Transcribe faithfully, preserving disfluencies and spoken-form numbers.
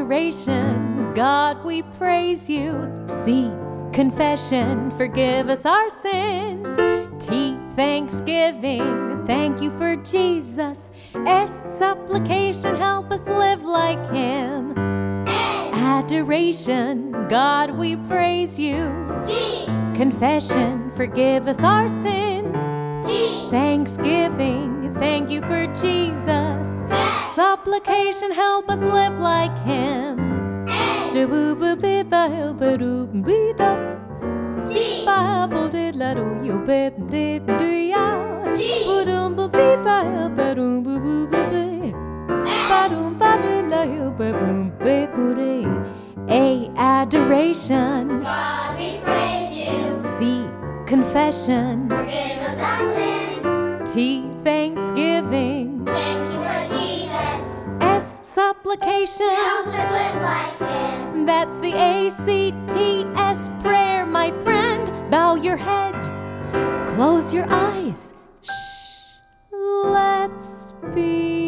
adoration, God, we praise you. C, confession, forgive us our sins. T, thanksgiving, thank you for Jesus. S, supplication, help us live like him. Adoration, God, we praise you. C, confession, forgive us our sins. D, thanksgiving, thank you for Jesus. S, supplication, help us live like him. C, A, adoration. God, we praise you. C, confession. Forgive us our sins. T, thanksgiving. Thank you for Jesus. S, supplication. Help us live like him. That's the A C T S prayer, my friend. Bow your head, close your eyes. Shh, let's be